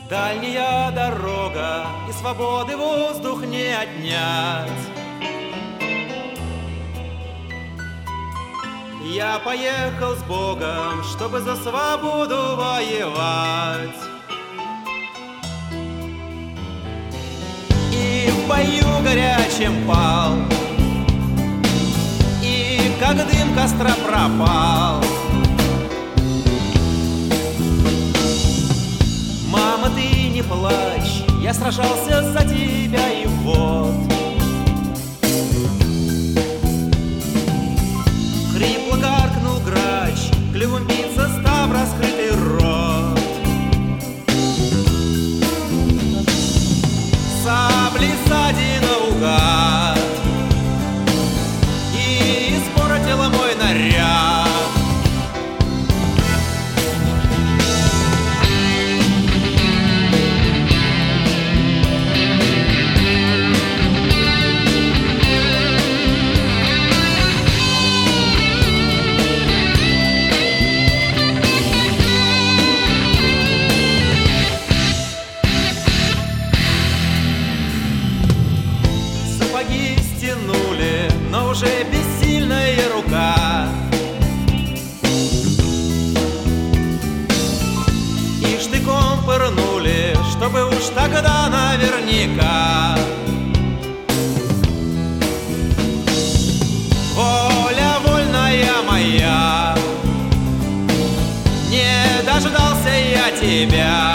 Дальняя дорога, и свободы воздух не отнять. Я поехал с Богом, чтобы за свободу воевать. И в бою горячем пал, и как дым костра пропал. Мама, ты не плачь, я сражался за тебя, и вот. Хрипло гаркнул грач, клювом биться став раскрытый рот. Сабли сзади наугад, и испортила мой наряд. Сапоги стянули, но уже бессильная рука. И штыком пырнули, чтобы уж тогда наверняка. Воля вольная моя, не дождался я тебя.